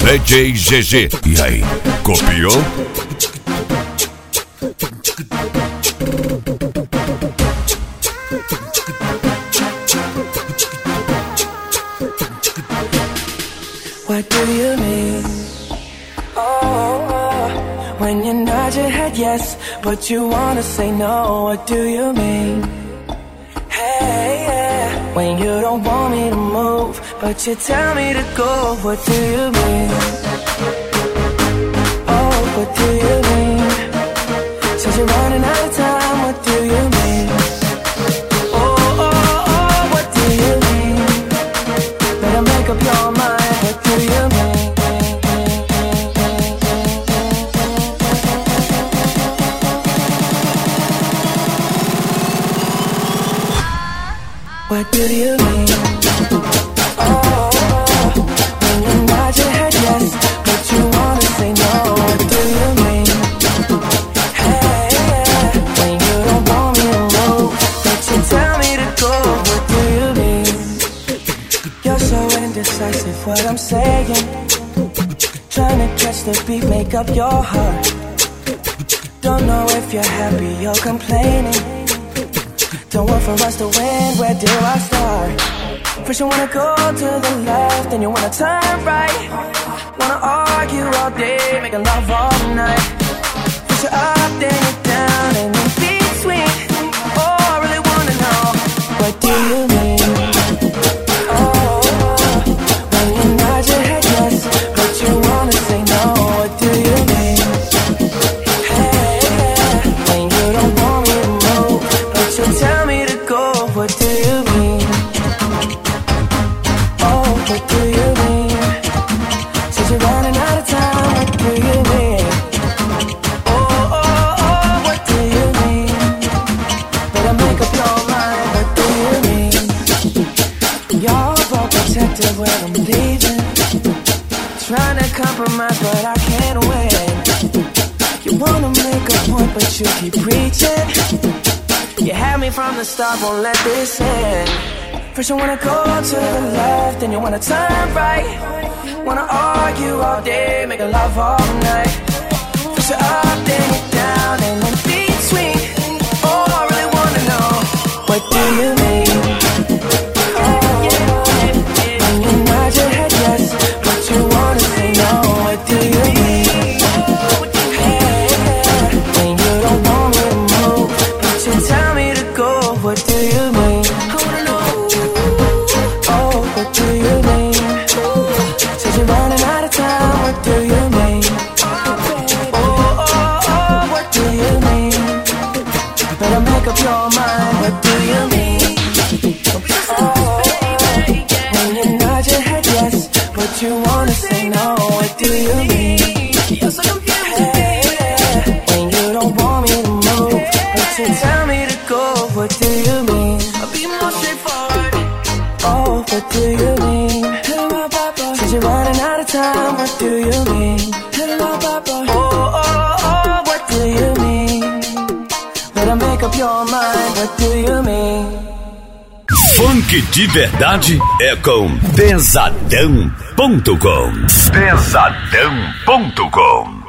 DJ GG. E aí, copiou? What do you mean? Oh, when you nod your head yes, but you wanna say no. What do you mean? Hey, yeah. When you don't want me to move, but you tell me to go. What do you mean? Oh, what do you mean? Since you're running out of time, what do you mean? Oh, what do you mean? Better make up your mind. What do you mean? What do you mean? Oh, when you nod your head yes, but you wanna say no. What do you mean? Hey, yeah. When you don't want me to move, but you tell me to go. What do you mean? You're so indecisive, what I'm saying. Trying to catch the beat, make up your heart. Don't know if you're happy or complaining. Don't want for us to win, where do I start? First you wanna go to the left, then you wanna turn right. Wanna argue all day, making love all night. First you're up, then you're down, and in between. Oh, I really wanna know, what do you mean? Oh, when you nod your head yes, but you wanna say no. What do you mean? Hey, yeah. When you don't want me to move, but you tell me to go. What do you mean? Oh, what do you mean? Since you're running out of time, what do you mean? Oh, what do you mean? Better make up your mind. What do you mean? You're all protective when I'm leaving. Trying to compromise, but I can't win. You wanna make a point, but you keep preaching. You had me from the start, won't let this end. First you wanna go to the left, then you wanna turn right. Wanna argue all day, make love all night. First you're up, then you're down, and in between. Oh, I really wanna know, what do you mean? Oh, when you nod your head yes, but you wanna say no. What do you mean? Hey, yeah. When you don't want me to move, but you tell me to go. What do you mean? I wanna know. Oh, what do you mean? Since you're running out of time, what do you mean? Oh, what do you mean? Better make up your mind. What do you mean? Oh, when you nod your head yes, but you wanna say no. What do you mean? Hey, yeah. When you don't want me to move, but you tell me to go. What do you mean? I'll be more straightforward. Oh, what do you mean? Since you're running out of time, what do you mean? Oh, what do you mean? Better make up your mind. What do you mean? Funk de verdade é com Pesadão.com. Pesadão.com.